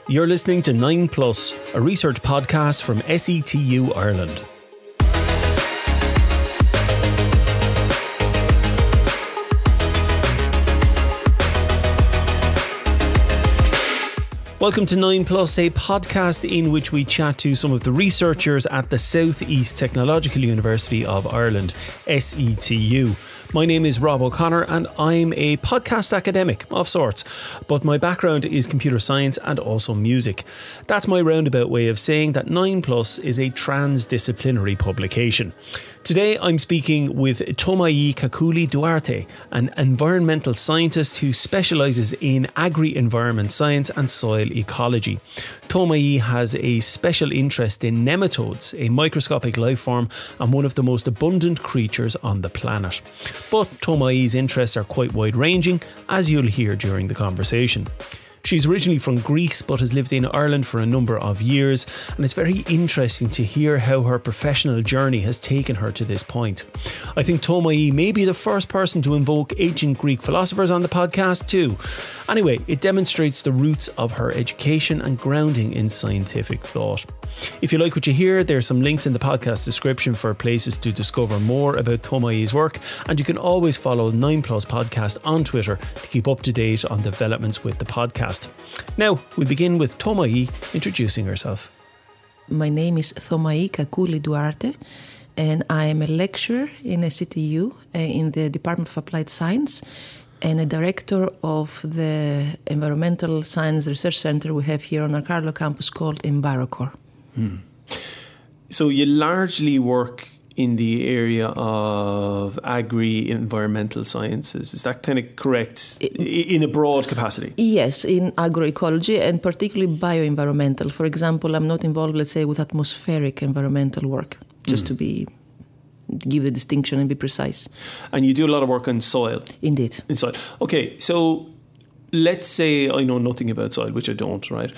You're listening to 9 Plus, a research podcast from SETU Ireland. Welcome to 9 Plus, a podcast in which we chat to some of the researchers at the South East Technological University of Ireland, SETU. My name is Rob O'Connor and I'm a podcast academic of sorts, but my background is computer science and also music. That's my roundabout way of saying that 9 Plus is a transdisciplinary publication. Today I'm speaking with Tomayi Kakuli Duarte, an environmental scientist who specialises in agri-environment science and soil ecology. Tomayi has a special interest in nematodes, a microscopic life form and one of the most abundant creatures on the planet. But Tomayi's interests are quite wide-ranging, as you'll hear during the conversation. She's originally from Greece but has lived in Ireland for a number of years, and it's very interesting to hear how her professional journey has taken her to this point. I think Tomayi may be the first person to invoke ancient Greek philosophers on the podcast too. Anyway, it demonstrates the roots of her education and grounding in scientific thought. If you like what you hear, there are some links in the podcast description for places to discover more about Tomayi's work, and you can always follow 9 Plus Podcast on Twitter to keep up to date on developments with the podcast. Now, we begin with Tomayi introducing herself. My name is Tomayi Kakuli Duarte, and I am a lecturer in SETU in the Department of Applied Science and a director of the Environmental Science Research Center we have here on our Carlow campus called EnviroCore. So you largely work in the area of agri-environmental sciences. Is that kind of correct in a broad capacity? Yes, in agroecology and particularly bioenvironmental. For example, I'm not involved, let's say, with atmospheric environmental work, just to give the distinction and be precise. And you do a lot of work on soil? Indeed. In soil. Okay, so let's say I know nothing about soil, which I don't, right?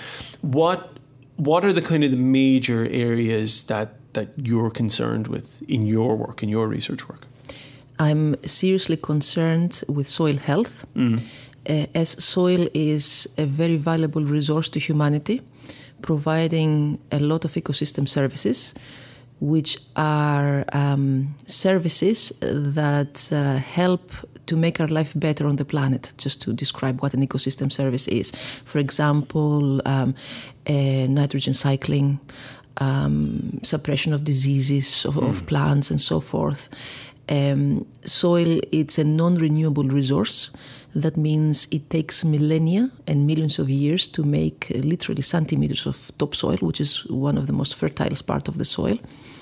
What are the kind of the major areas that you're concerned with in your work, in your research work? I'm seriously concerned with soil health, as soil is a very valuable resource to humanity, providing a lot of ecosystem services, which are services that help to make our life better on the planet, just to describe what an ecosystem service is. For example, nitrogen cycling, suppression of diseases of plants and so forth. Soil, it's a non-renewable resource. That means it takes millennia and millions of years to make literally centimeters of topsoil, which is one of the most fertile parts of the soil.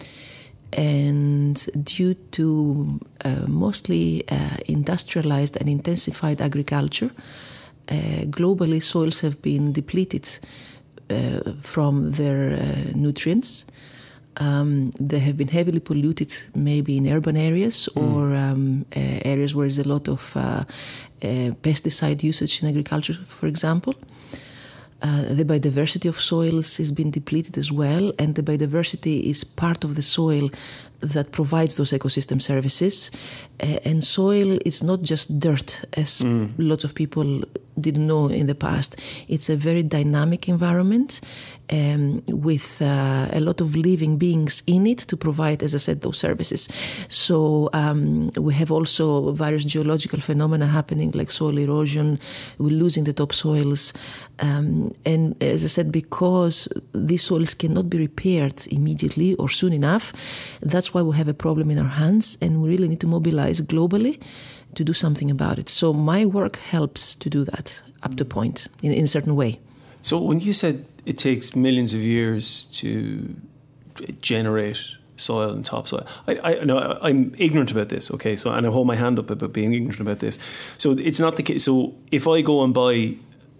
And due to mostly industrialized and intensified agriculture, globally soils have been depleted from their nutrients. They have been heavily polluted, maybe in urban areas or areas where there's a lot of pesticide usage in agriculture, for example. The biodiversity of soils has been depleted as well, and the biodiversity is part of the soil that provides those ecosystem services. And soil is not just dirt, as lots of people didn't know in the past. It's a very dynamic environment with a lot of living beings in it to provide, as I said, those services. So we have also various geological phenomena happening, like soil erosion. We're losing the topsoils. And as I said, because these soils cannot be repaired immediately or soon enough, that's why we have a problem in our hands, and we really need to mobilize globally to do something about it. So my work helps to do that up to a point in a certain way. So when you said it takes millions of years to generate soil and topsoil, I'm ignorant about this, okay? So, and I hold my hand up about being ignorant about this. So it's not the case. So if I go and buy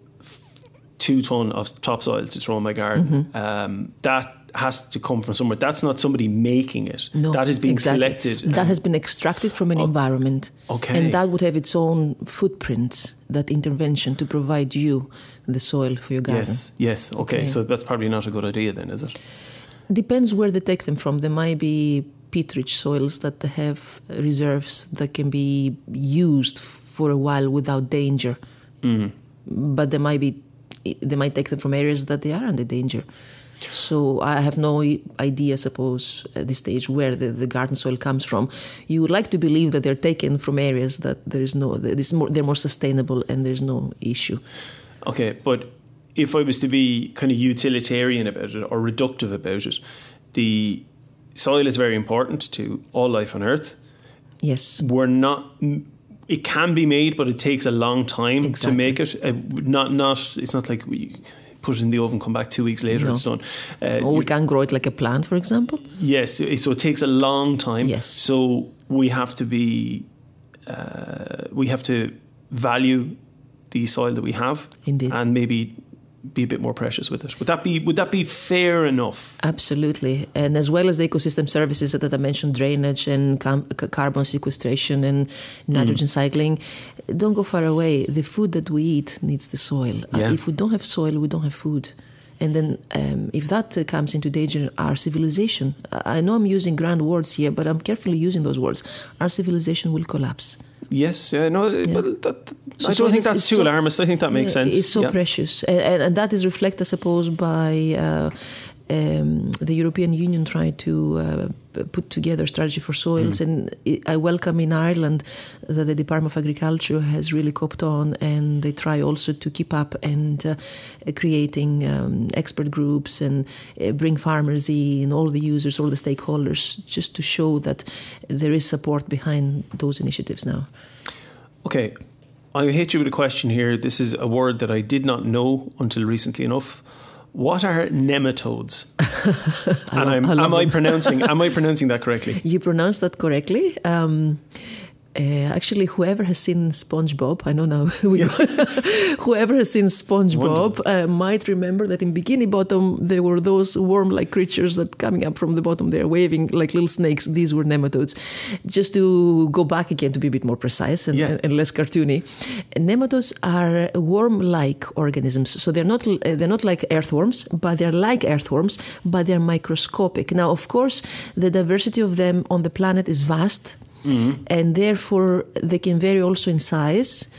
2 tons of topsoil to throw in my garden, that has to come from somewhere. That's not somebody making it. No, that has been collected. That has been extracted from an environment. Okay. And that would have its own footprint, that intervention to provide you the soil for your garden. Yes. Okay. So that's probably not a good idea then, is it? Depends where they take them from. There might be peat-rich soils that have reserves that can be used for a while without danger. But there might be they might take them from areas that they are under danger. So I have no idea, I suppose, at this stage where the garden soil comes from. You would like to believe that they're taken from areas that they're more sustainable and there's no issue. Okay, but if I was to be kind of utilitarian about it or reductive about it, the soil is very important to all life on Earth. Yes. It can be made, but it takes a long time Exactly. to make it. It's not like we put it in the oven, come back 2 weeks later, it's done. Or we can grow it like a plant, for example. Yes, so it takes a long time. Yes. So we have to value the soil that we have. Indeed. And maybe be a bit more precious with it. Would that be fair enough? Absolutely. And as well as the ecosystem services that I mentioned, drainage and carbon sequestration and nitrogen cycling, don't go far away. The food that we eat needs the soil. Yeah. If we don't have soil, we don't have food. And then if that comes into danger, our civilization, I know I'm using grand words here, but I'm carefully using those words, our civilization will collapse. Yes, no, but I don't think that's too alarmist. I think that makes sense. It's so precious. And that is reflected, I suppose, by the European Union trying to put together a strategy for soils. And I welcome in Ireland that the Department of Agriculture has really copped on, and they try also to keep up and creating expert groups and bring farmers in, all the users, all the stakeholders, just to show that there is support behind those initiatives now. Okay, I'll hit you with a question here. This is a word that I did not know until recently enough. What are nematodes? Am I pronouncing that correctly? You pronounce that correctly. Actually, whoever has seen SpongeBob, I know now, whoever has seen SpongeBob might remember that in Bikini Bottom there were those worm-like creatures that coming up from the bottom there, waving like little snakes. These were nematodes. Just to go back again to be a bit more precise and less cartoony, nematodes are worm-like organisms. So they're not like earthworms, but they're like earthworms, but they're microscopic. Now, of course, the diversity of them on the planet is vast. Mm-hmm. And therefore they can vary also in size.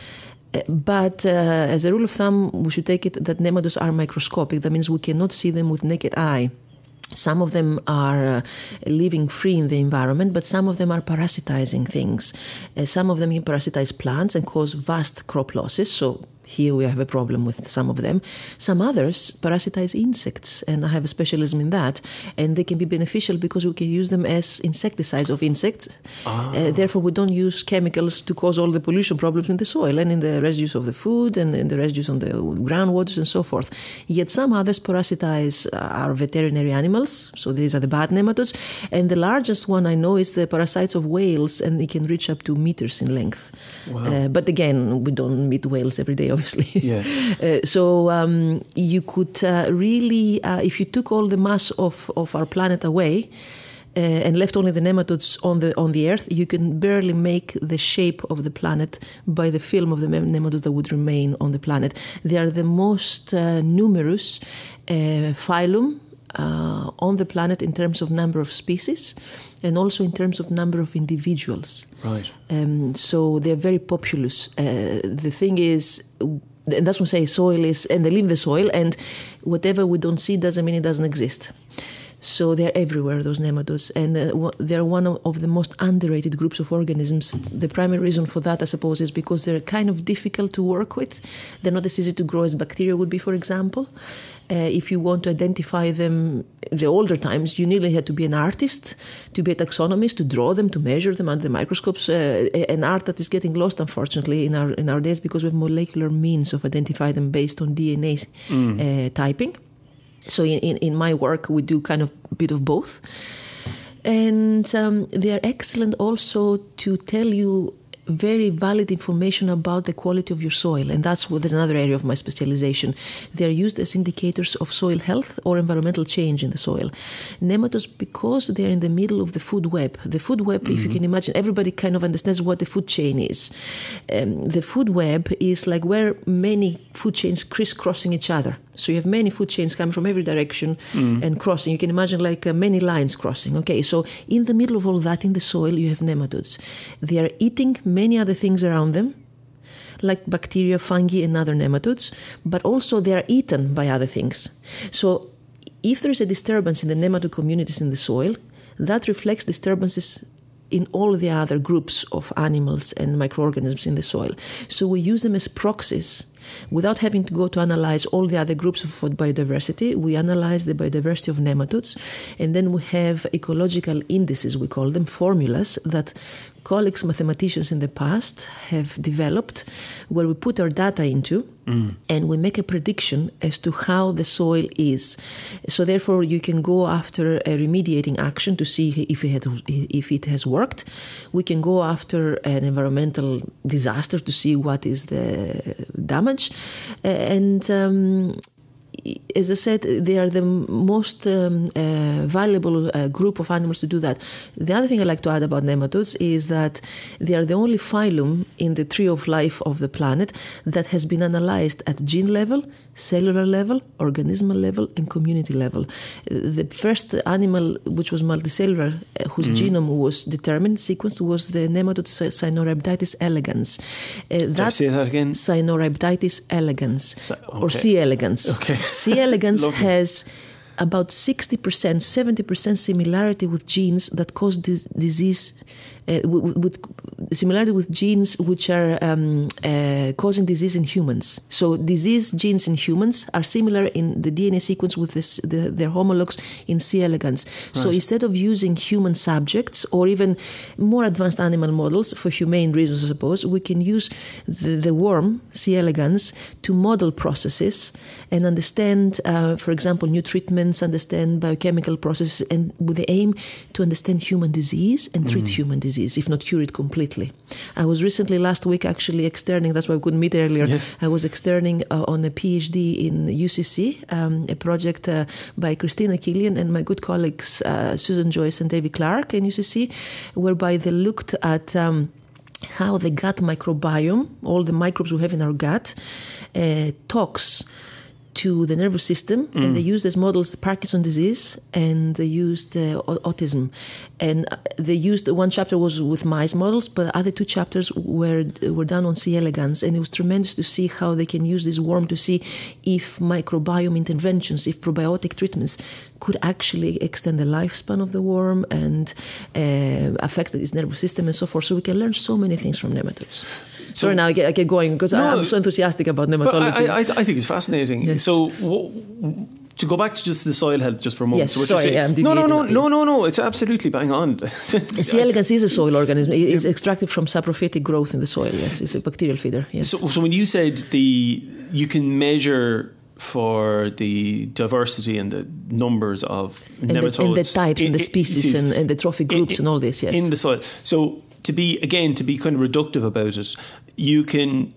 But as a rule of thumb, we should take it that nematodes are microscopic. That means we cannot see them with naked eye. Some of them are living free in the environment, but some of them are parasitizing things. Some of them can parasitize plants and cause vast crop losses. So here we have a problem with some of them. Some others parasitize insects, and I have a specialism in that. And they can be beneficial because we can use them as insecticides of insects. Therefore, we don't use chemicals to cause all the pollution problems in the soil and in the residues of the food and in the residues on the groundwaters and so forth. Yet some others parasitize our veterinary animals. So these are the bad nematodes. And the largest one I know is the parasites of whales, and they can reach up to meters in length. Wow. But again, we don't meet whales every day, obviously. Yeah. So you could really, if you took all the mass of our planet away and left only the nematodes on the Earth, you can barely make the shape of the planet by the film of the nematodes that would remain on the planet. They are the most numerous phylum on the planet in terms of number of species and also in terms of number of individuals. Right. So they're very populous. The thing is, and that's what I say, soil is, and they live in the soil, and whatever we don't see doesn't mean it doesn't exist. So they're everywhere, those nematodes, and they're one of the most underrated groups of organisms. The primary reason for that, I suppose, is because they're kind of difficult to work with. They're not as easy to grow as bacteria would be, for example. If you want to identify them, the older times, you nearly had to be an artist, to be a taxonomist, to draw them, to measure them under the microscopes. An art that is getting lost, unfortunately, in our days, because we have molecular means of identifying them based on DNA typing. So in my work, we do kind of a bit of both. And they are excellent also to tell you very valid information about the quality of your soil. And that's another area of my specialization. They are used as indicators of soil health or environmental change in the soil. Nematodes, because they are in the middle of the food web. The food web, if you can imagine, everybody kind of understands what the food chain is. The food web is like where many food chains crisscrossing each other. So you have many food chains coming from every direction and crossing. You can imagine like many lines crossing. Okay, so in the middle of all that, in the soil, you have nematodes. They are eating many other things around them, like bacteria, fungi, and other nematodes, but also they are eaten by other things. So if there is a disturbance in the nematode communities in the soil, that reflects disturbances in all the other groups of animals and microorganisms in the soil. So we use them as proxies. Without having to go to analyze all the other groups of biodiversity, we analyze the biodiversity of nematodes, and then we have ecological indices, we call them, formulas that colleagues, mathematicians in the past have developed, where we put our data into, and we make a prediction as to how the soil is. So therefore, you can go after a remediating action to see if it has worked. We can go after an environmental disaster to see what is the damage. As I said, they are the most valuable group of animals to do that. The other thing I like to add about nematodes is that they are the only phylum in the tree of life of the planet that has been analyzed at gene level, cellular level, organismal level, and community level. The first animal which was multicellular, whose genome was determined, sequenced, was the nematode Cynorhabditis elegans. Say that again? Cynorhabditis elegans, or C. elegans. Okay. C. elegans has about 60%, 70% similarity with genes that cause disease, with similarity with genes which are causing disease in humans. So disease genes in humans are similar in the DNA sequence with their homologs in C. elegans. Right. So instead of using human subjects or even more advanced animal models for humane reasons, I suppose, we can use the worm, C. elegans, to model processes and understand, for example, new treatments, understand biochemical processes, and with the aim to understand human disease and treat human disease, if not cure it completely. I was recently, last week, actually externing, that's why I couldn't meet earlier, yes. I was externing on a PhD in UCC, a project by Christina Killian and my good colleagues Susan Joyce and David Clark in UCC, whereby they looked at how the gut microbiome, all the microbes we have in our gut, talks to the nervous system, and they used as models Parkinson's disease, and they used autism. And they used, one chapter was with mice models, but the other two chapters were done on C. elegans, and it was tremendous to see how they can use this worm to see if microbiome interventions, if probiotic treatments could actually extend the lifespan of the worm and affect its nervous system and so forth. So we can learn so many things from nematodes. Sorry, now I get going because I'm so enthusiastic about nematology. I think it's fascinating. Yes. So to go back to just the soil health just for a moment. Yes, so sorry, I'm deviating. No, it's absolutely bang on. C. elegans is a soil organism. It's extracted from saprophytic growth in the soil, yes. It's a bacterial feeder, yes. So when you said you can measure for the diversity and the numbers of nematodes. And the types and the species and the trophic groups and all this, yes. In the soil. So to be kind of reductive about it, you can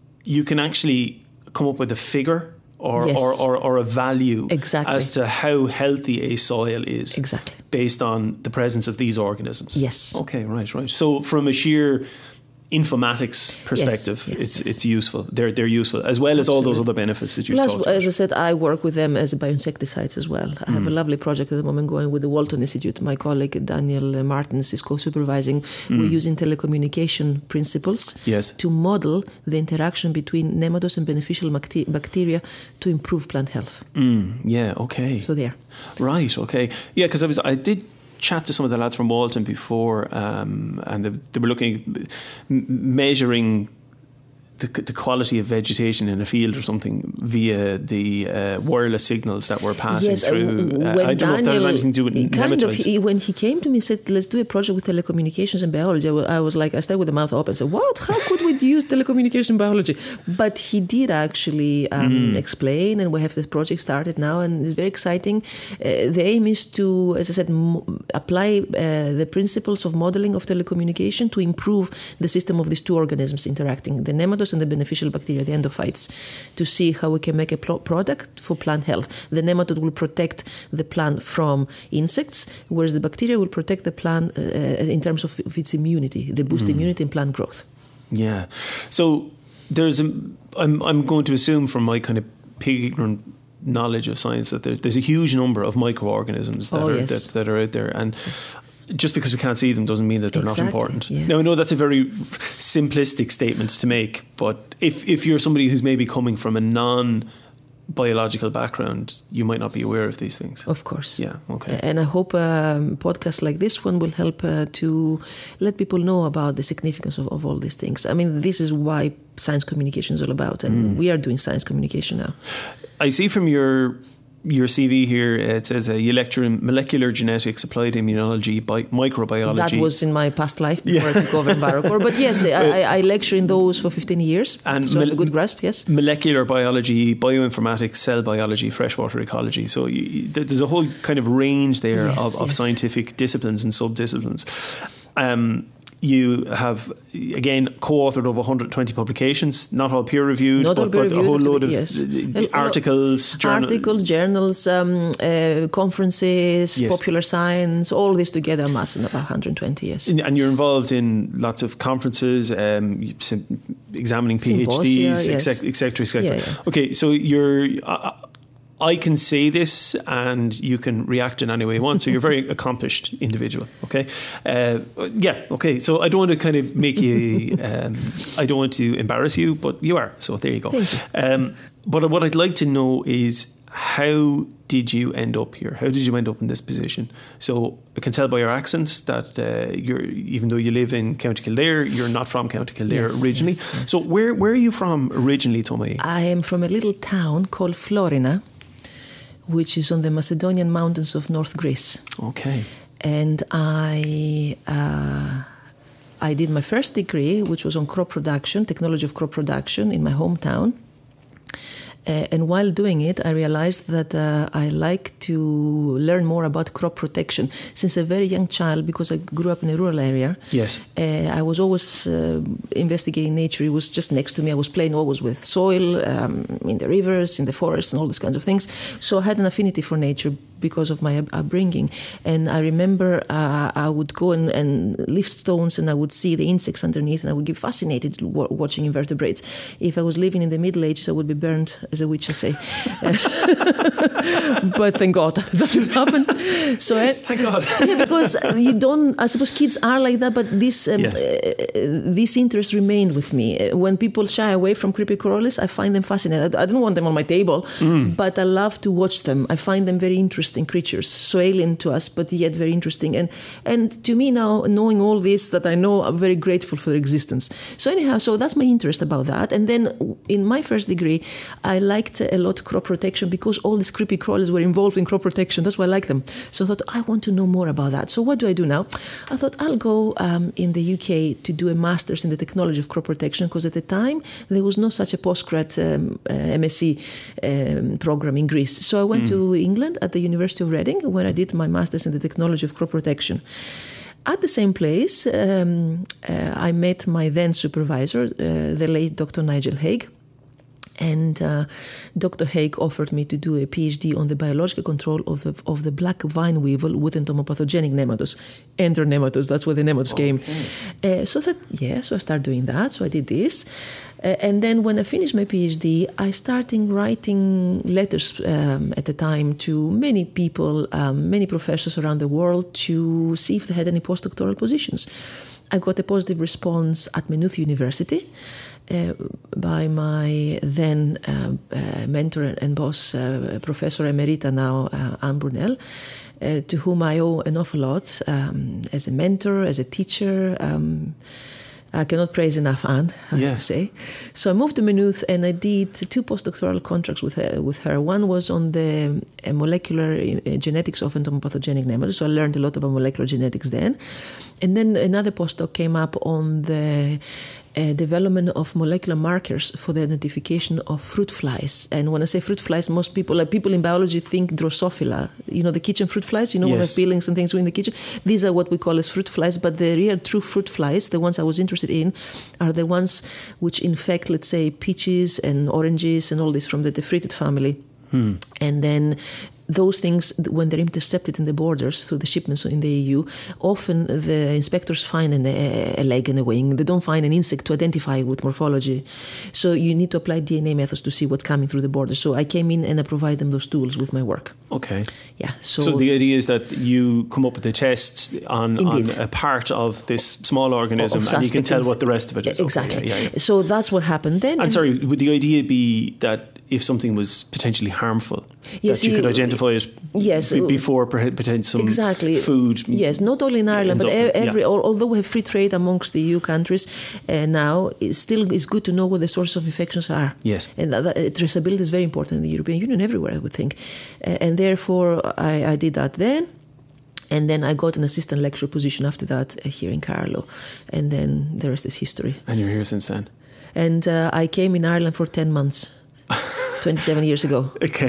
actually come up with a figure or a value as to how healthy a soil is. Exactly. Based on the presence of these organisms. Yes. Okay, right. So from a sheer informatics perspective, it's useful. They're useful, as well as all those other benefits that you've talked about. As I said, I work with them as bioinsecticides as well. I have a lovely project at the moment going with the Walton Institute. My colleague Daniel Martins is co-supervising. We're using telecommunication principles to model the interaction between nematodes and beneficial bacteria to improve plant health. Yeah, okay. So there. Right, okay. Yeah, because I did chat to some of the lads from Walton before, and they were looking, measuring the quality of vegetation in a field or something via the wireless signals that were passing through. I don't know if that has anything to do with nematodes. When he came to me and said, let's do a project with telecommunications and biology, I stayed with the mouth open and said, what? How could we use telecommunication and biology? But he did actually explain, and we have this project started now, and it's very exciting. The aim is to, as I said, apply the principles of modeling of telecommunication to improve the system of these two organisms interacting, the nematodes and the beneficial bacteria, the endophytes, to see how we can make a product for plant health. The nematode will protect the plant from insects, whereas the bacteria will protect the plant in terms of its immunity. They boost immunity and plant growth. Yeah. So I'm going to assume from my kind of pig ignorant knowledge of science that there's a huge number of microorganisms that are out there, and just because we can't see them doesn't mean that they're not important. Yes. Now, I know that's a very simplistic statement to make, but if you're somebody who's maybe coming from a non-biological background, you might not be aware of these things. Of course. Yeah, okay. And I hope podcasts like this one will help to let people know about the significance of all these things. I mean, this is why science communication is all about, and we are doing science communication now. I see from your CV here, it says you lecture in molecular genetics, applied immunology, microbiology. That was in my past life before I took over in Envirocorp. But yes, I lecture in those for 15 years, and so I have a good grasp, yes. Molecular biology, bioinformatics, cell biology, freshwater ecology. So there's a whole kind of range there of scientific disciplines and subdisciplines. You have, again, co-authored over 120 publications, not all peer-reviewed, but a whole load of articles, journals, conferences, popular science, all this together amassed in about 120 years. And you're involved in lots of conferences, examining PhDs, etc. Yeah. Okay, so you're... I can say this and you can react in any way you want. So you're a very accomplished individual. Okay. Okay. So I don't want to kind of make you, I don't want to embarrass you, but you are. So there you go. But what I'd like to know is, how did you end up here? How did you end up in this position? So I can tell by your accent that even though you live in County Kildare, you're not from County Kildare originally. Yes. So where are you from originally, Tomei? I am from a little town called Florina, which is on the Macedonian mountains of North Greece. Okay. And I did my first degree, which was on crop production, technology of crop production in my hometown. And while doing it, I realized that I like to learn more about crop protection. Since a very young child, because I grew up in a rural area, I was always investigating nature. It was just next to me. I was playing always with soil, in the rivers, in the forests, and all these kinds of things. So I had an affinity for nature because of my upbringing. And I remember I would go and lift stones, and I would see the insects underneath, and I would get fascinated watching invertebrates. If I was living in the Middle Ages, I would be burned as a witch, I say. But thank God that didn't happen. So thank God. Because you don't, I suppose kids are like that, but this interest remained with me. When people shy away from creepy crawlers, I find them fascinating. I don't want them on my table, but I love to watch them. I find them very interesting creatures, so alien to us, but yet very interesting. And to me now, knowing all this that I know, I'm very grateful for their existence. So anyhow, so that's my interest about that. And then in my first degree, I liked a lot crop protection because all these creepy crawlers were involved in crop protection. That's why I like them. So I thought, I want to know more about that. So what do I do now? I thought I'll go in the UK to do a master's in the technology of crop protection, because at the time there was no such a postgrad MSc program in Greece. So I went to England at the University of Reading, where I did my master's in the technology of crop protection. At the same place, I met my then supervisor, the late Dr. Nigel Haig. And Dr. Haig offered me to do a PhD on the biological control of the black vine weevil with entomopathogenic nematodes. Enter nematodes, that's where the nematodes came. So I thought, so I started doing that. So I did this. And then when I finished my PhD, I started writing letters at the time to many people, many professors around the world, to see if they had any postdoctoral positions. I got a positive response at Maynooth University by my then mentor and boss, Professor Emerita now, Anne Brunel, to whom I owe an awful lot as a mentor, as a teacher. I cannot praise enough Anne, I have to say. So I moved to Maynooth and I did 2 postdoctoral contracts with her. One was on the molecular genetics of entomopathogenic nematodes. So I learned a lot about molecular genetics then. And then another postdoc came up on the development of molecular markers for the identification of fruit flies. And when I say fruit flies, most people, like people in biology, think Drosophila. You know, the kitchen fruit flies, when we have peelings and things in the kitchen. These are what we call as fruit flies, but the real true fruit flies, the ones I was interested in, are the ones which infect, let's say, peaches and oranges and all this from the Tephritid family. And then those things, when they're intercepted in the borders through the shipments in the EU, often the inspectors find a leg and a wing. They don't find an insect to identify with morphology. So you need to apply DNA methods to see what's coming through the border. So I came in and I provide them those tools with my work. Okay. Yeah. So the idea is that you come up with a test on a part of this small organism and you can tell what the rest of it is. Exactly. Okay. Yeah. So that's what happened then. And sorry, would the idea be that if something was potentially harmful, that you could identify it before potentially some food? Yes, not only in Ireland, but although we have free trade amongst the EU countries now, it still is good to know what the sources of infections are. Yes. And traceability is very important in the European Union, everywhere, I would think. And therefore, I did that then. And then I got an assistant lecturer position after that here in Carlow. And then the rest is history. And you're here since then? And I came in Ireland for 10 months. 27 years ago. Okay.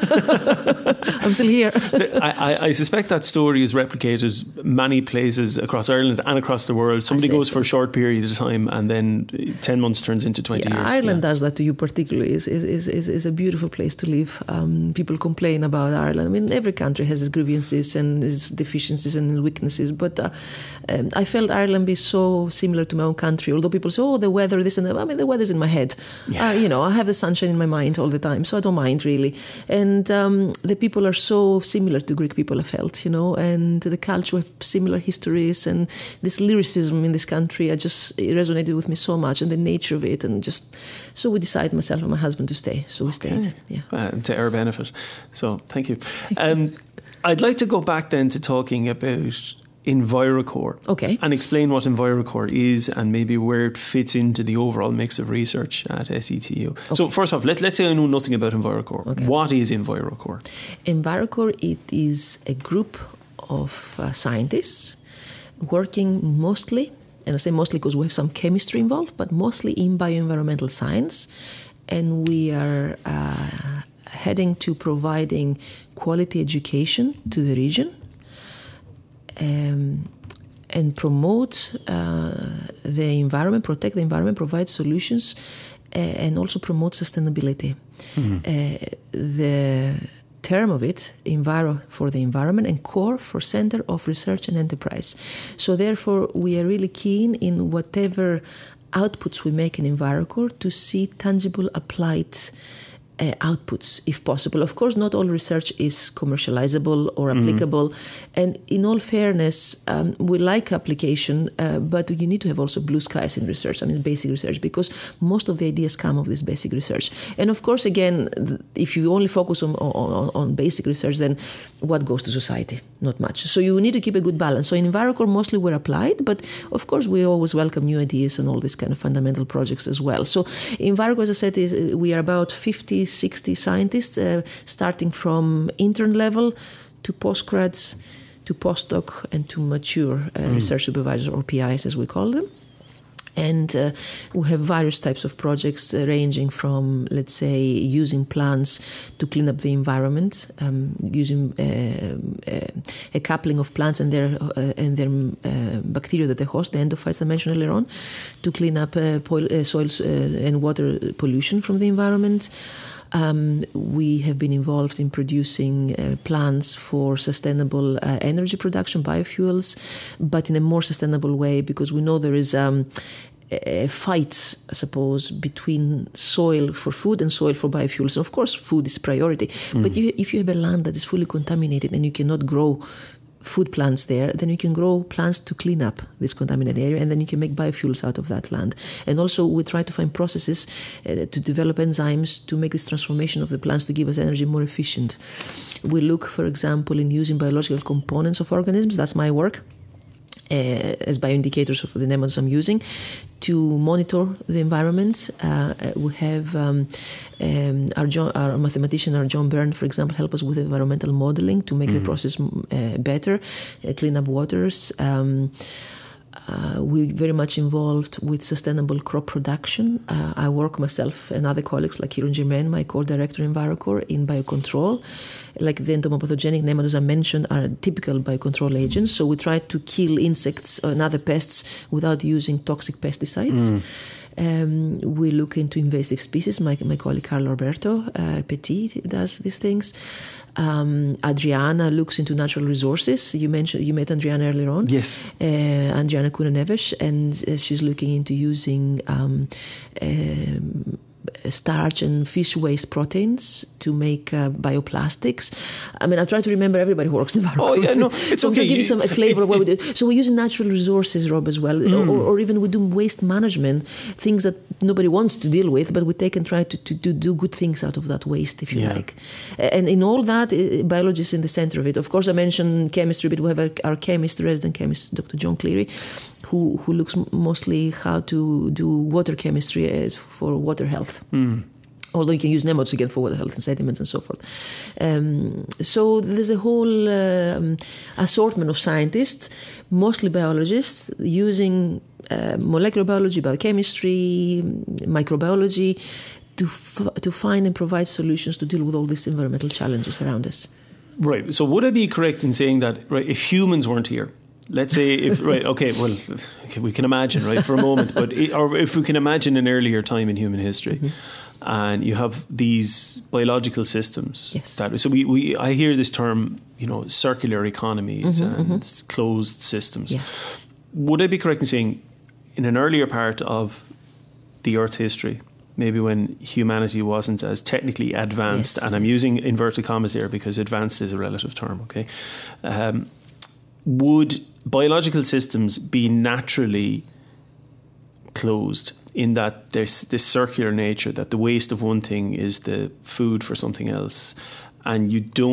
I'm still here. I suspect that story is replicated many places across Ireland and across the world. Somebody goes for a short period of time and then 10 months turns into 20 years. Ireland does that to you particularly. Is a beautiful place to live. People complain about Ireland. I mean, every country has its grievances and its deficiencies and weaknesses, but I felt Ireland be so similar to my own country. Although people say, oh, the weather, this and that. I mean, the weather's in my head. Yeah. I have the sunshine in my mind all the time, so I don't mind really. And the people are so similar to Greek people, I felt, and the culture have similar histories, and this lyricism in this country, it resonated with me so much, and the nature of it, and so we decided, myself and my husband, to stay. So we stayed. Yeah. To our benefit. So thank you. I'd like to go back then to talking about Envirocore. Okay. And explain what Envirocore is and maybe where it fits into the overall mix of research at SETU. Okay. So first off, let's say I know nothing about Envirocore. Okay. What is Envirocore? Envirocore, it is a group of scientists working mostly, and I say mostly because we have some chemistry involved, but mostly in bioenvironmental science. And we are heading to providing quality education to the region. And promote the environment, protect the environment, provide solutions, and also promote sustainability. Mm-hmm. The term of it, Enviro for the environment and Core for Center of Research and Enterprise. So therefore, we are really keen in whatever outputs we make in Envirocore to see tangible applied outputs, if possible. Of course, not all research is commercializable or applicable. And in all fairness, we like application, but you need to have also blue skies in research, basic research, because most of the ideas come of this basic research. And of course, again, if you only focus on basic research, then what goes to society? Not much. So you need to keep a good balance. So in Envirocore, mostly we're applied, but of course, we always welcome new ideas and all these kind of fundamental projects as well. So Envirocore, as I said, we are about 50, 60 scientists, starting from intern level to postgrads, to postdoc, and to mature research supervisors, or PIs as we call them. And we have various types of projects ranging from, let's say, using plants to clean up the environment, using a coupling of plants and their bacteria that they host, the endophytes I mentioned earlier on, to clean up soils and water pollution from the environment. We have been involved in producing plants for sustainable energy production, biofuels, but in a more sustainable way, because we know there is a fight, I suppose, between soil for food and soil for biofuels. And of course, food is priority. But if you have a land that is fully contaminated and you cannot grow food plants there, then you can grow plants to clean up this contaminated area, and then you can make biofuels out of that land. And also we try to find processes to develop enzymes to make this transformation of the plants to give us energy more efficient. We look, for example, in using biological components of organisms. That's my work. As bioindicators of the nematodes I'm using to monitor the environment. We have our mathematician, John Byrne, for example, help us with environmental modeling to make the process better, clean up waters. We're very much involved with sustainable crop production. I work myself and other colleagues like Kieron Germain, my co-director in Envirocore, in biocontrol. Like the entomopathogenic nematodes I mentioned are typical biocontrol agents. So we try to kill insects and other pests without using toxic pesticides. We look into invasive species. My colleague Carlo Alberto Petit does these things. Adriana looks into natural resources. You met Adriana earlier on. Yes. Adriana Kuna-Neves, and she's looking into using starch and fish waste proteins to make bioplastics. I mean, I try to remember everybody who works in environment. Oh, yeah, no, it's so okay. Just give you some flavor of what we do. So we use natural resources, Rob, as well. Or even we do waste management, things that nobody wants to deal with, but we take and try to do good things out of that waste, if you like. And in all that, biology is in the center of it. Of course, I mentioned chemistry, but we have our chemist, resident chemist, Dr. John Cleary, who looks mostly how to do water chemistry for water health. Although you can use nematodes again for water health and sediments and so forth. So there's a whole assortment of scientists, mostly biologists, using molecular biology, biochemistry, microbiology, to find and provide solutions to deal with all these environmental challenges around us. Right. So would I be correct in saying that, right, if humans weren't here, let's say if, right, okay, we can imagine, right, for a moment, but or if we can imagine an earlier time in human history, and you have these biological systems. Yes. So I hear this term, circular economies and closed systems. Yeah. Would I be correct in saying, in an earlier part of the Earth's history, maybe when humanity wasn't as technically advanced, and I'm using inverted commas there because advanced is a relative term, okay? Would biological systems be naturally closed in that there's this circular nature, that the waste of one thing is the food for something else, and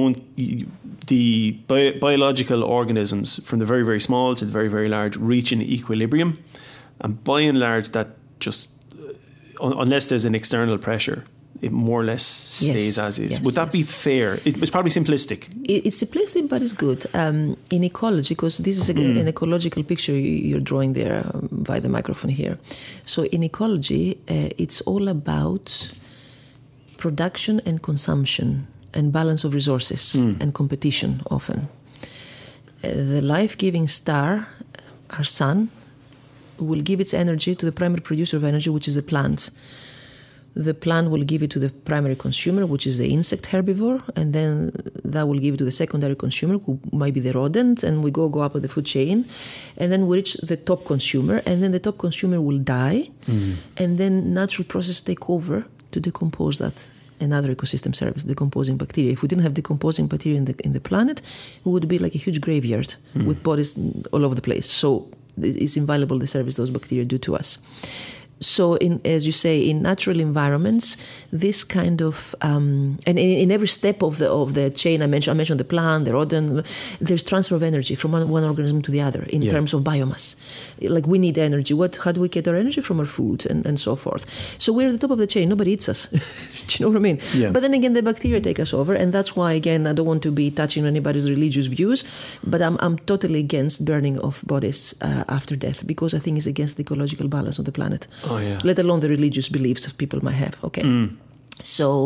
the biological organisms from the very, very small to the very, very large reach an equilibrium, and by and large that just, unless there's an external pressure, it more or less stays as is. Would that be fair? It's probably simplistic. It's simplistic, but it's good. In ecology, because this is an ecological picture you're drawing there by the microphone here. So in ecology, it's all about production and consumption and balance of resources and competition often. The life-giving star, our sun, will give its energy to the primary producer of energy, which is the plant. The plant will give it to the primary consumer, which is the insect herbivore, and then that will give it to the secondary consumer, who might be the rodent, and we go up the food chain, and then we reach the top consumer, and then the top consumer will die, and then natural processes take over to decompose that. Another ecosystem service, decomposing bacteria. If we didn't have decomposing bacteria in the planet, it would be like a huge graveyard with bodies all over the place. So it's invaluable the service those bacteria do to us. So, as you say, in natural environments, this kind of and in every step of the chain, I mentioned the plant, the rodent. There's transfer of energy from one organism to the other in terms of biomass. Like we need energy. How do we get our energy? From our food and so forth. So we're at the top of the chain. Nobody eats us. Do you know what I mean? Yeah. But then again, the bacteria take us over, and that's why, again, I don't want to be touching anybody's religious views, but I'm totally against burning of bodies after death, because I think it's against the ecological balance of the planet. Oh, yeah. Let alone the religious beliefs that people might have. Okay. So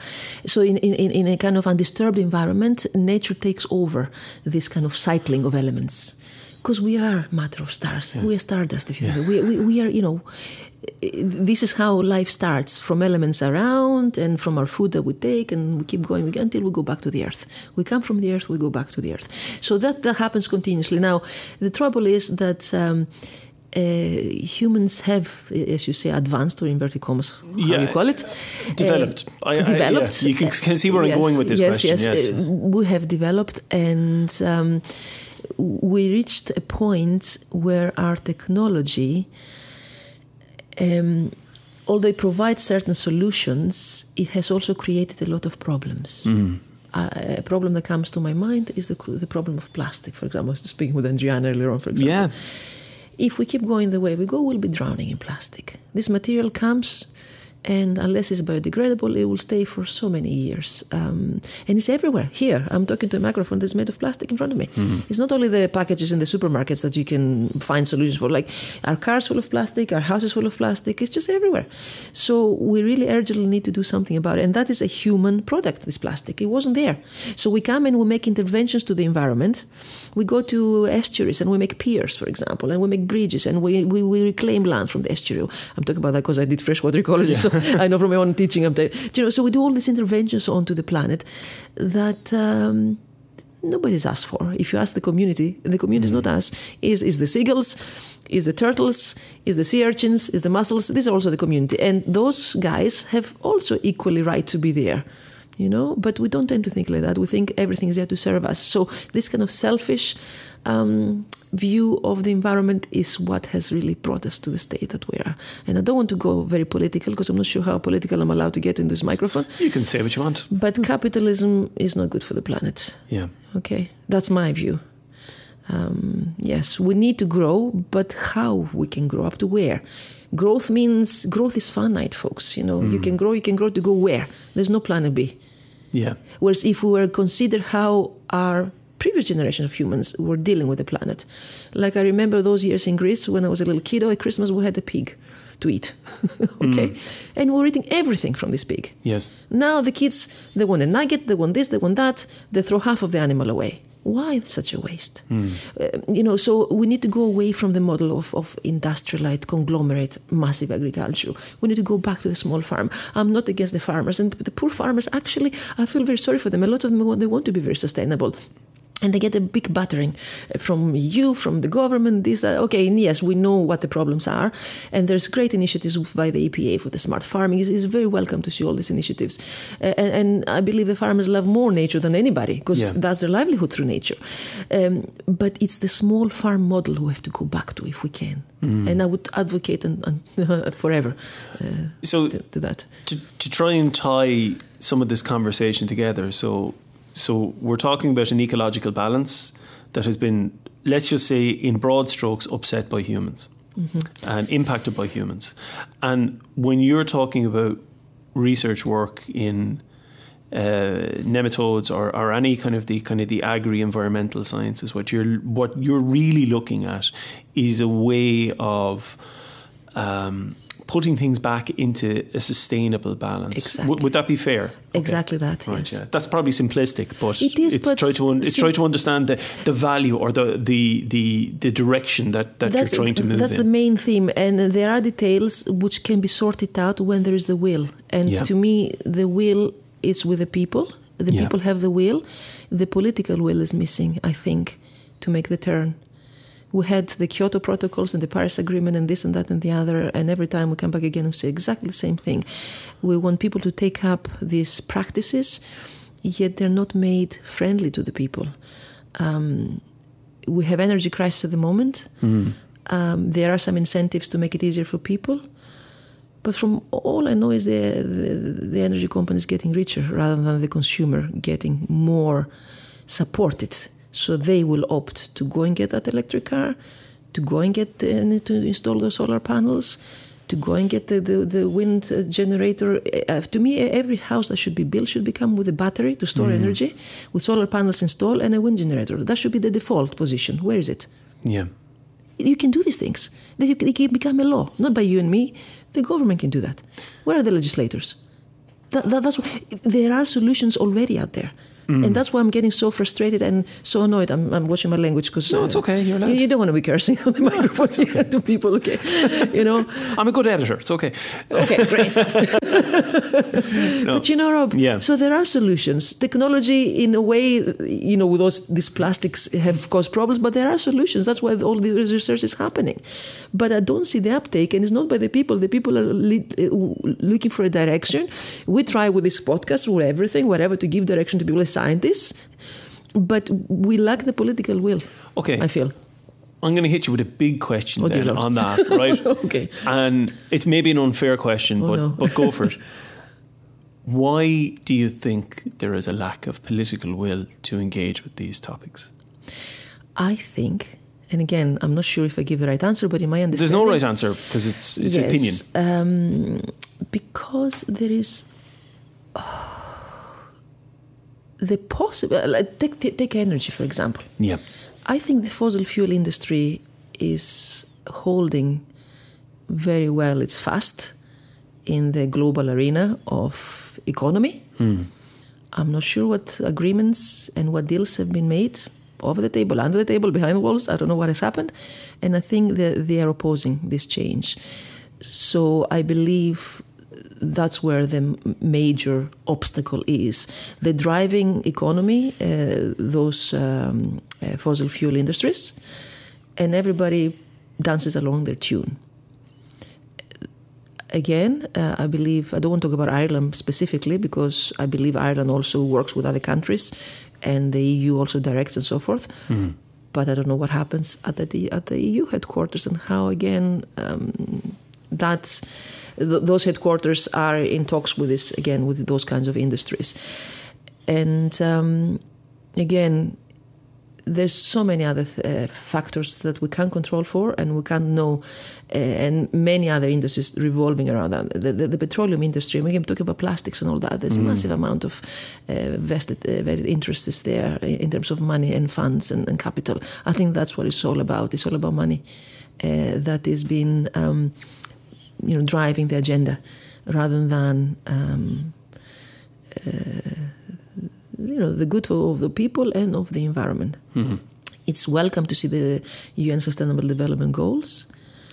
in a kind of undisturbed environment, nature takes over this kind of cycling of elements. Because we are matter of stars. Yeah. We are stardust, if you think. We are, this is how life starts, from elements around and from our food that we take, and we keep going until we go back to the earth. We come from the earth, we go back to the earth. So that happens continuously. Now, the trouble is that humans have, as you say, advanced, or inverted commas, how you call it? Developed. Developed. You can see where I'm going with this question. Yes. We have developed, and we reached a point where our technology, although it provides certain solutions, it has also created a lot of problems. A problem that comes to my mind is the problem of plastic, for example. I was speaking with Adriana earlier on, for example. Yeah. If we keep going the way we go, we'll be drowning in plastic. This material comes, And unless it's biodegradable, it will stay for so many years. And it's everywhere. Here, I'm talking to a microphone that's made of plastic in front of me. It's not only the packages in the supermarkets that you can find solutions for. Like our cars full of plastic, our houses full of plastic. It's just everywhere. So we really urgently need to do something about it. And that is a human product, this plastic. It wasn't there. So we come and we make interventions to the environment. We go to estuaries and we make piers, for example, and we make bridges and we reclaim land from the estuary. I'm talking about that because I did freshwater ecology. So I know from my own teaching. So we do all these interventions onto the planet that nobody's asked for. If you ask the community is not us. Is the seagulls, is the turtles, is the sea urchins, is the mussels. These are also the community. And those guys have also equally right to be there. But we don't tend to think like that. We think everything is there to serve us. So this kind of selfish view of the environment is what has really brought us to the state that we are. And I don't want to go very political because I'm not sure how political I'm allowed to get in this microphone. You can say what you want. But capitalism is not good for the planet. Yeah. Okay, that's my view. Yes, we need to grow, but how we can grow, up to where? Growth is finite, folks. You can grow to go where? There's no planet B. Yeah. Whereas if we were consider how our previous generation of humans were dealing with the planet. Like I remember those years in Greece when I was a little kiddo, at Christmas we had a pig to eat. Okay? And we were eating everything from this pig. Yes. Now the kids, they want a nugget, they want this, they want that, they throw half of the animal away. Why such a waste? So we need to go away from the model of industrialized, conglomerate, massive agriculture. We need to go back to the small farm. I'm not against the farmers. And the poor farmers, actually, I feel very sorry for them. A lot of them, they want to be very sustainable. And they get a big battering from you, from the government, this, that. Okay, and yes, we know what the problems are. And there's great initiatives by the EPA for the smart farming. It's very welcome to see all these initiatives. And I believe the farmers love more nature than anybody because that's their livelihood through nature. But it's the small farm model we have to go back to if we can. And I would advocate and forever to that. To try and tie some of this conversation together, So we're talking about an ecological balance that has been, let's just say, in broad strokes, upset by humans and impacted by humans. And when you're talking about research work in nematodes or any kind of the agri-environmental sciences, what you're really looking at is a way of putting things back into a sustainable balance. Exactly. Would that be fair? Exactly that, right, yes. Yeah. That's probably simplistic, but it is, it's try to understand the value or the direction that you're trying to move That's in. the main theme. And there are details which can be sorted out when there is the will. And to me, the will is with the people. The people have the will. The political will is missing, I think, to make the turn. We had the Kyoto Protocols and the Paris Agreement and this and that and the other, and every time we come back again we say exactly the same thing. We want people to take up these practices, yet they're not made friendly to the people. We have energy crisis at the moment. There are some incentives to make it easier for people. But from all I know is the energy companies getting richer rather than the consumer getting more supported. So they will opt to go and get that electric car, to go and get to install the solar panels, to go and get the wind generator. To me, every house that should be built should become with a battery to store energy, with solar panels installed and a wind generator. That should be the default position. Where is it? Yeah. You can do these things. They can become a law, not by you and me. The government can do that. Where are the legislators? There are solutions already out there. And that's why I'm getting so frustrated and so annoyed. I'm watching my language because no, it's okay. You're allowed. You don't want to be cursing on the microphone to people. Okay, I'm a good editor. It's okay. Okay, great. No. But Rob. Yeah. So there are solutions. Technology, in a way, with these plastics have caused problems, but there are solutions. That's why all this research is happening. But I don't see the uptake, and it's not by the people. The people are looking for a direction. We try with this podcast or everything, whatever, to give direction to people. Scientists, but we lack the political will. Okay, I feel. I'm going to hit you with a big question on that, right? Okay. And it's maybe an unfair question, but go for it. Why do you think there is a lack of political will to engage with these topics? I think, And again, I'm not sure if I give the right answer, but in my understanding... There's no right answer, because it's opinion. Because there is... the possible... Take energy, for example. Yeah. I think the fossil fuel industry is holding very well its fast in the global arena of economy. I'm not sure what agreements and what deals have been made over the table, under the table, behind the walls. I don't know what has happened. And I think that they are opposing this change. So I believe that's where the major obstacle is. The driving economy, those fossil fuel industries, and everybody dances along their tune. Again, I believe, I don't want to talk about Ireland specifically, because I believe Ireland also works with other countries and the EU also directs and so forth. But I don't know what happens at the EU headquarters and how, again, those headquarters are in talks with this, again, with those kinds of industries. And again, there's so many other factors that we can't control for and we can't know, and many other industries revolving around that. The petroleum industry, we can talk about plastics and all that. There's a massive amount of vested interests there in terms of money and funds and capital. I think that's what it's all about. It's all about money that is being, driving the agenda rather than the good of the people and of the environment. It's welcome to see the UN Sustainable Development Goals,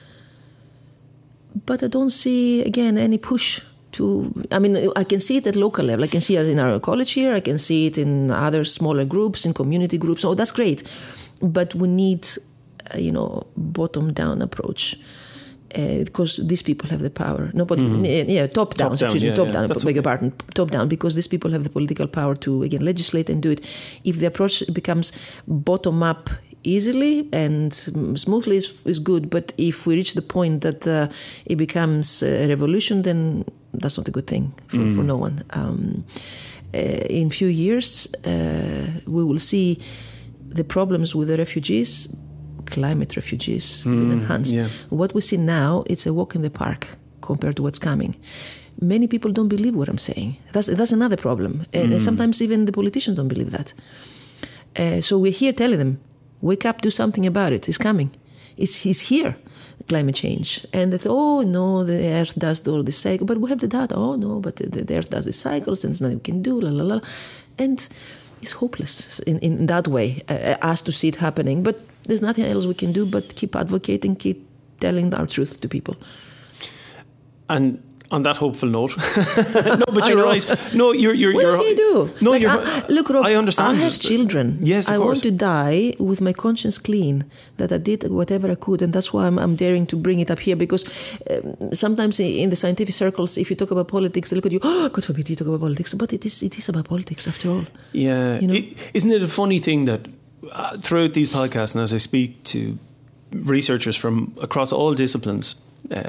but I don't see, again, any push to... I can see it at local level. I can see it in our college here. I can see it in other smaller groups, in community groups. Oh, that's great. But we need, bottom-down approach. Because these people have the power. No, but top down. Top down. Beg your pardon. Top down, because these people have the political power to, again, legislate and do it. If the approach becomes bottom up easily and smoothly, is good. But if we reach the point that it becomes a revolution, then that's not a good thing for no one. In few years, we will see the problems with the refugees. Climate refugees been enhanced. Yeah. What we see now, it's a walk in the park compared to what's coming. Many people don't believe what I'm saying. That's another problem. And sometimes even the politicians don't believe that. So we're here telling them, wake up, do something about it. It's coming. It's here, climate change. And they thought, oh, no, the Earth does all this cycle. But we have the data. Oh, no, but the Earth does the cycles and there's nothing we can do, la, la, la. And it's hopeless in that way, us to see it happening. But there's nothing else we can do but keep advocating, keep telling our truth to people. And on that hopeful note, no, but you're right. No, you're. What does he do? No, look, Rob, I understand. I have children. Yes, of course. I want to die with my conscience clean, that I did whatever I could, and that's why I'm daring to bring it up here. Because sometimes in the scientific circles, if you talk about politics, they look at you. Oh, God forbid you talk about politics, but it is about politics after all. Yeah, isn't it a funny thing that throughout these podcasts, and as I speak to researchers from across all disciplines,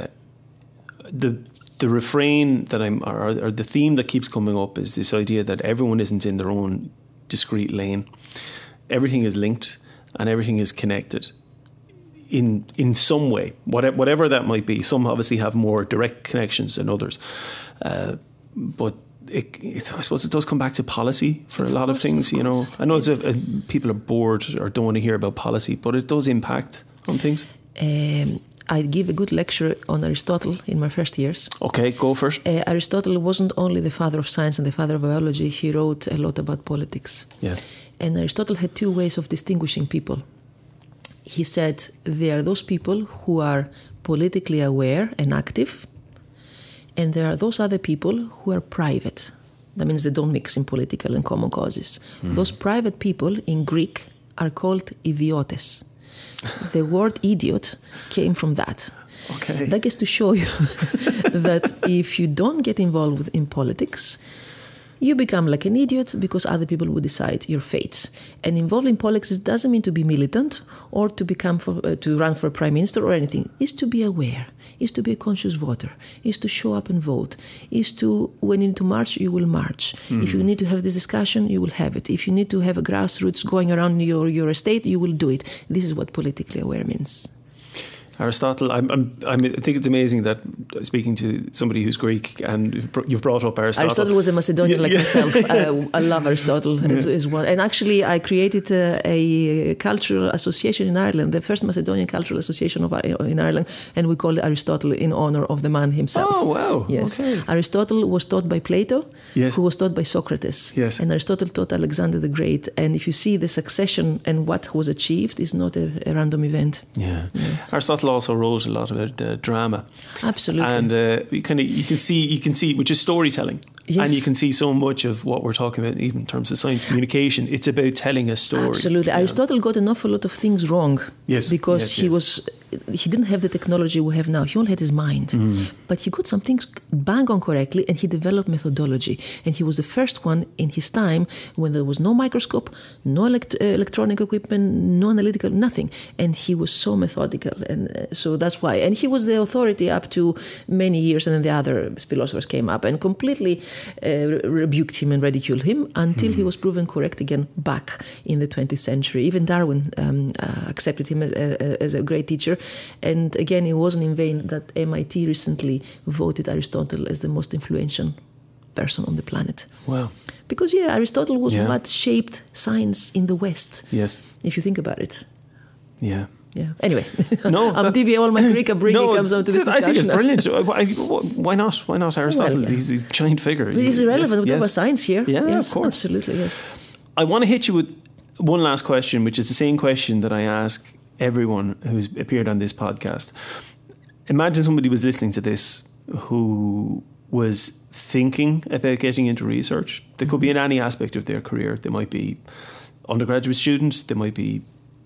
the refrain that or the theme that keeps coming up is this idea that everyone isn't in their own discrete lane. Everything is linked and everything is connected in some way, whatever that might be. Some obviously have more direct connections than others, but I suppose it does come back to policy for a lot of things. I know people are bored or don't want to hear about policy, but it does impact on things. I give a good lecture on Aristotle in my first years. Okay, go for it. Aristotle wasn't only the father of science and the father of biology, he wrote a lot about politics. Yes. And Aristotle had two ways of distinguishing people. He said there are those people who are politically aware and active, and there are those other people who are private. That means they don't mix in political and common causes. Those private people in Greek are called idiotes. The word idiot came from that. Okay. That gets to show you that if you don't get involved in politics, you become like an idiot because other people will decide your fate. And involved in politics doesn't mean to be militant or to to run for prime minister or anything. It's to be aware. It's to be a conscious voter. It's to show up and vote. It's to, when you need to march, you will march. If you need to have this discussion, you will have it. If you need to have a grassroots going around your estate, you will do it. This is what politically aware means. Aristotle, I think it's amazing that speaking to somebody who's Greek and you've brought up Aristotle. Aristotle was a Macedonian like myself. I love Aristotle as one. And actually, I created a cultural association in Ireland, the first Macedonian cultural association in Ireland, and we call it Aristotle in honor of the man himself. Oh, wow. Yes. Okay. Aristotle was taught by Plato, yes. who was taught by Socrates. Yes. And Aristotle taught Alexander the Great. And if you see the succession and what was achieved, is not a random event. Yeah. Aristotle also wrote a lot about drama. Absolutely. And you can see, which is storytelling. Yes. And you can see so much of what we're talking about, even in terms of science communication. It's about telling a story. Absolutely. Aristotle got an awful lot of things wrong. Yes. Because he didn't have the technology we have now. He only had his mind. But he got some things bang on correctly, and he developed methodology. And he was the first one in his time when there was no microscope, no electronic equipment, no analytical, nothing. And he was so methodical. And so that's why. And he was the authority up to many years, and then the other philosophers came up and completely rebuked him and ridiculed him until he was proven correct again back in the 20th century. Even Darwin accepted him as a great teacher. And again, it wasn't in vain that MIT recently voted Aristotle as the most influential person on the planet. Wow. Because, Aristotle was what shaped science in the West. Yes. If you think about it. Yeah. Yeah. Anyway, no, I'm deviating all my Greek upbringing comes out to this discussion. I think it's brilliant. Why not? Why not Aristotle? Well, He's a giant figure. But it's irrelevant. We talk about science here. Yeah, yes, of course. Absolutely, yes. I want to hit you with one last question, which is the same question that I ask everyone who's appeared on this podcast. Imagine somebody was listening to this who was thinking about getting into research. They could be in any aspect of their career. They might be undergraduate students. They might be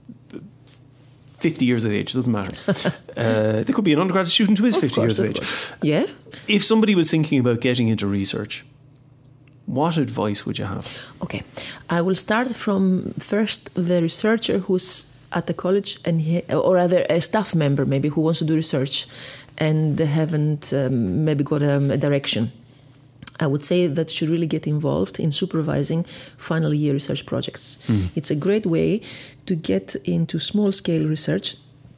50 years of age, doesn't matter. There could be an undergraduate student who is 50 years of age. Yeah. If somebody was thinking about getting into research, what advice would you have? Okay. I will start from first the researcher who's at the college, or rather a staff member maybe who wants to do research and they haven't maybe got a direction. I would say that should really get involved in supervising final year research projects. It's a great way to get into small-scale research,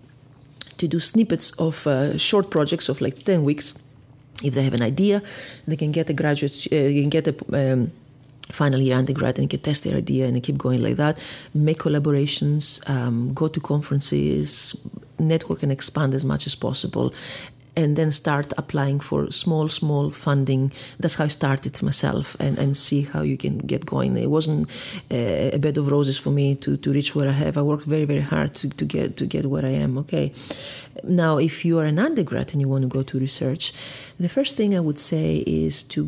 to do snippets of short projects of like 10 weeks. If they have an idea, they can get a graduate, you can get a final year undergrad and you can test their idea and keep going like that. Make collaborations, go to conferences, network and expand as much as possible. And then start applying for small funding. That's how I started myself and see how you can get going. It wasn't a bed of roses for me to reach where I have. I worked very, very hard to get where I am. Okay. Now, if you are an undergrad and you want to go to research, the first thing I would say is to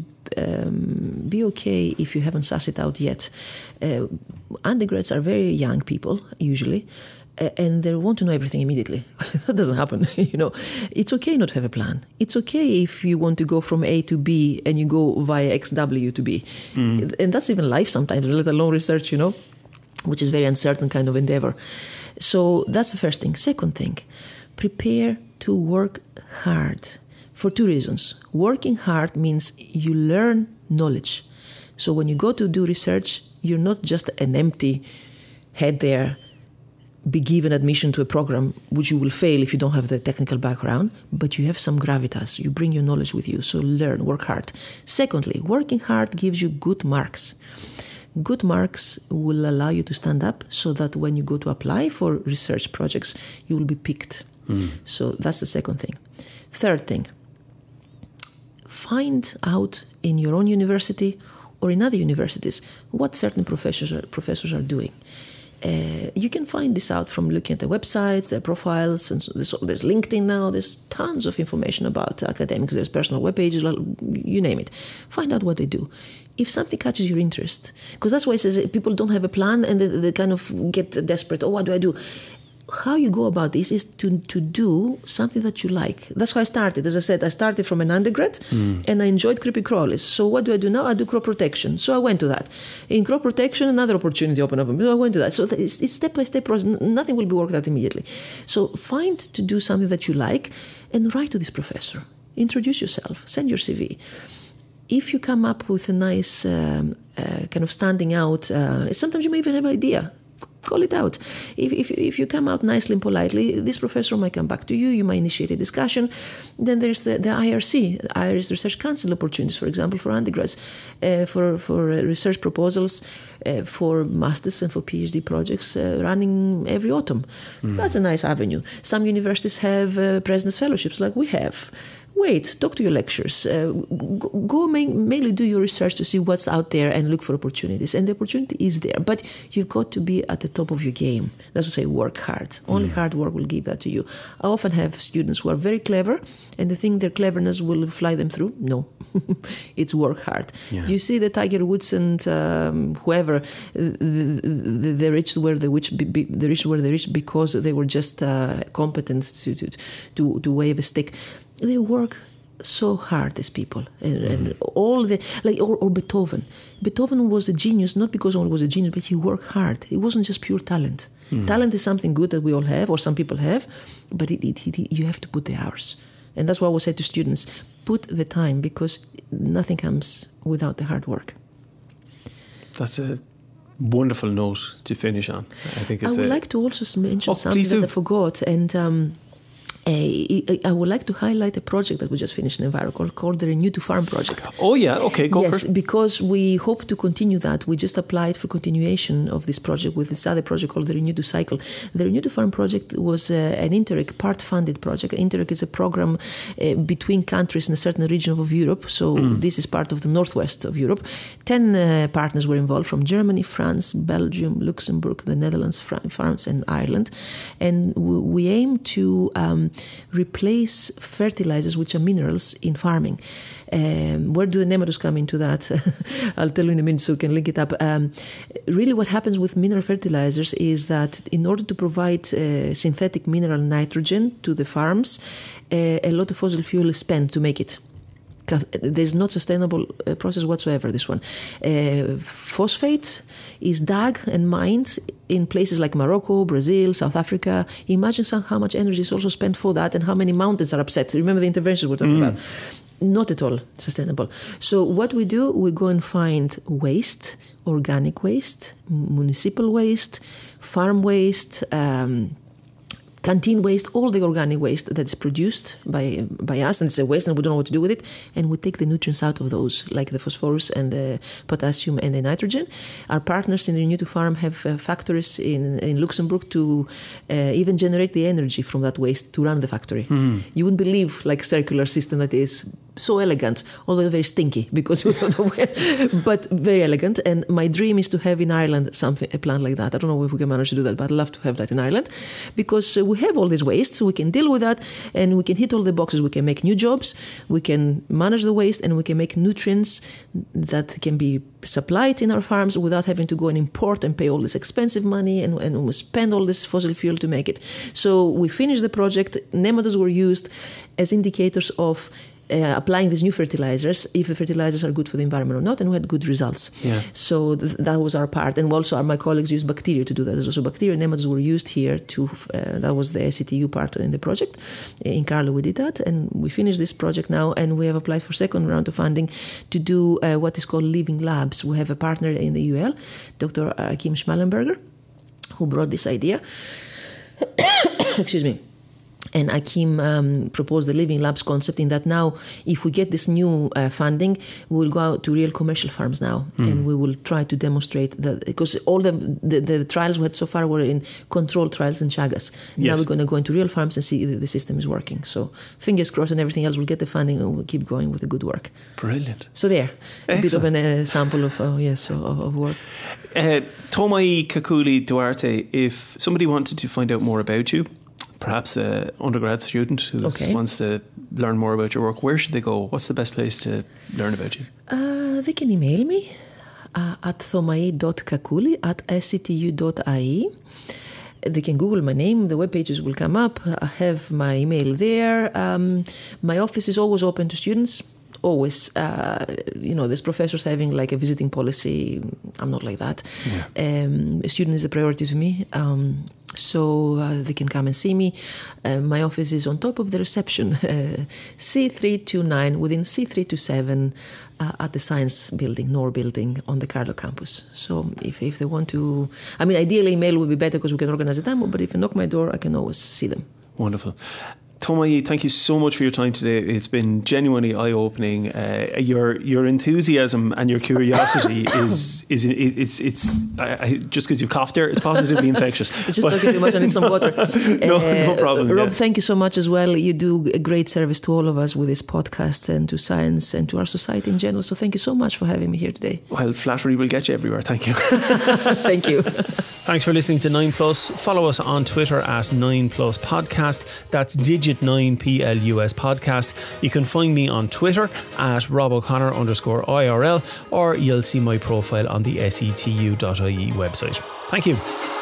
be okay if you haven't sussed it out yet. Undergrads are very young people, usually. And they want to know everything immediately. That doesn't happen, It's okay not to have a plan. It's okay if you want to go from A to B and you go via XW to B. And that's even life sometimes, let alone research, which is very uncertain kind of endeavor. So that's the first thing. Second thing, prepare to work hard for two reasons. Working hard means you learn knowledge. So when you go to do research, you're not just an empty head there, be given admission to a program which you will fail if you don't have the technical background, but you have some gravitas. You bring your knowledge with you. So learn, work hard. Secondly, working hard gives you good marks. Good marks will allow you to stand up so that when you go to apply for research projects, you will be picked. So that's the second thing. Third thing, find out in your own university or in other universities what certain professors are doing. You can find this out from looking at their websites, their profiles, and so there's LinkedIn now. There's tons of information about academics. There's personal web pages, you name it. Find out what they do. If something catches your interest, because that's why it says people don't have a plan and they kind of get desperate. Oh, what do I do? how you go about this is to do something that you like. That's how I started. As I said, I started from an undergrad and I enjoyed creepy crawlies. So what do now? I do crop protection. So I went to that. In crop protection, another opportunity opened up. So I went to that. So it's step-by-step process. Nothing will be worked out immediately. So find to do something that you like and write to this professor. Introduce yourself. Send your CV. If you come up with a nice kind of standing out, sometimes you may even have an idea. Call it out. If you come out nicely and politely, this professor might come back to you. You might initiate a discussion. Then there's the IRC, Irish Research Council opportunities, for example, for undergrads, for research proposals, for masters and for PhD projects running every autumn. That's a nice avenue. Some universities have president's fellowships like we have. Wait, talk to your lecturers. Go mainly do your research to see what's out there and look for opportunities. And the opportunity is there. But you've got to be at the top of your game. That's to say, work hard. Only hard work will give that to you. I often have students who are very clever and they think their cleverness will fly them through. No, it's work hard. Yeah. You see the Tiger Woods and whoever, the rich were the rich because they were just competent to wave a stick. They work so hard, these people, and all the or Beethoven. Beethoven was a genius not because he was a genius, but he worked hard. It wasn't just pure talent. Talent is something good that we all have, or some people have, but you have to put the hours, and that's what I would say to students: put the time, because nothing comes without the hard work. That's a wonderful note to finish on. I think it's. I would like to also mention something that I forgot, and. I would like to highlight a project that we just finished in Enviro called the Renew to Farm project. Oh yeah, okay, go for it. Yes, because we hope to continue that. We just applied for continuation of this project with this other project called the Renew to Cycle. The Renew to Farm project was an Interreg part-funded project. Interreg is a program between countries in a certain region of Europe. So this is part of the northwest of Europe. 10 partners were involved from Germany, France, Belgium, Luxembourg, the Netherlands, France, and Ireland. And we aim to replace fertilizers, which are minerals, in farming. Where do the nematodes come into that? I'll tell you in a minute so you can link it up. Really what happens with mineral fertilizers is that in order to provide synthetic mineral nitrogen to the farms, a lot of fossil fuel is spent to make it. There's not sustainable process whatsoever, this one. Phosphate is dug and mined in places like Morocco, Brazil, South Africa. Imagine how much energy is also spent for that and how many mountains are upset. Remember the interventions we're talking about? Not at all sustainable. So what we do, we go and find waste, organic waste, municipal waste, farm waste, canteen waste, all the organic waste that's produced by us, and it's a waste and we don't know what to do with it, and we take the nutrients out of those, like the phosphorus and the potassium and the nitrogen. Our partners in Renew to Farm have factories in Luxembourg to even generate the energy from that waste to run the factory. You wouldn't believe, like, circular system that is so elegant, although very stinky because we don't know where, but very elegant. And my dream is to have in Ireland a plant like that. I don't know if we can manage to do that, but I'd love to have that in Ireland, because we have all these wastes, so we can deal with that and we can hit all the boxes. We can make new jobs, we can manage the waste, and we can make nutrients that can be supplied in our farms without having to go and import and pay all this expensive money and we spend all this fossil fuel to make it. So we finished the project. Nematodes were used as indicators of applying these new fertilizers, if the fertilizers are good for the environment or not, and we had good results. Yeah. So that was our part. And also my colleagues used bacteria to do that. So bacteria nematodes were used here to, that was the SCTU part in the project. In Carlo we did that, and we finished this project now, and we have applied for second round of funding to do what is called living labs. We have a partner in the UL, Dr. Achim Schmallenberger, who brought this idea. Excuse me. And Achim proposed the Living Labs concept, in that now, if we get this new funding, we will go out to real commercial farms now, and we will try to demonstrate that, because all the trials we had so far were in controlled trials in Chagas. Yes. Now we're going to go into real farms and see if the system is working. So fingers crossed, and everything else, we'll get the funding and we'll keep going with the good work. Brilliant. So there, a bit of a sample of work. Tomai Kakuli Duarte, if somebody wanted to find out more about you, perhaps an undergrad student who wants to learn more about your work, where should they go? What's the best place to learn about you? They can email me at thomai.kakuli@sctu.ie. they can Google my name, the web pages will come up. I have my email there. My office is always open to students. Always, there's professors having like a visiting policy. I'm not like that. A student is a priority to me. So they can come and see me. My office is on top of the reception, C329, within C327 at the Science Building, NOR Building on the Carlow campus. So if they want to, ideally email would be better because we can organize a demo, but if they knock my door, I can always see them. Wonderful. Tomayi, thank you so much for your time today. It's been genuinely eye-opening. Your enthusiasm and your curiosity is just because you coughed there, it's positively infectious. It's just talking too much. I need some water. No problem. Rob, thank you so much as well. You do a great service to all of us with this podcast and to science and to our society in general. So thank you so much for having me here today. Well, flattery will get you everywhere. Thank you. Thank you. Thanks for listening to 9plus. Follow us on Twitter at 9plus podcast. That's digit 9PLUS podcast. You can find me on Twitter at RobO'Connor_IRL, or you'll see my profile on the setu.ie website. Thank you.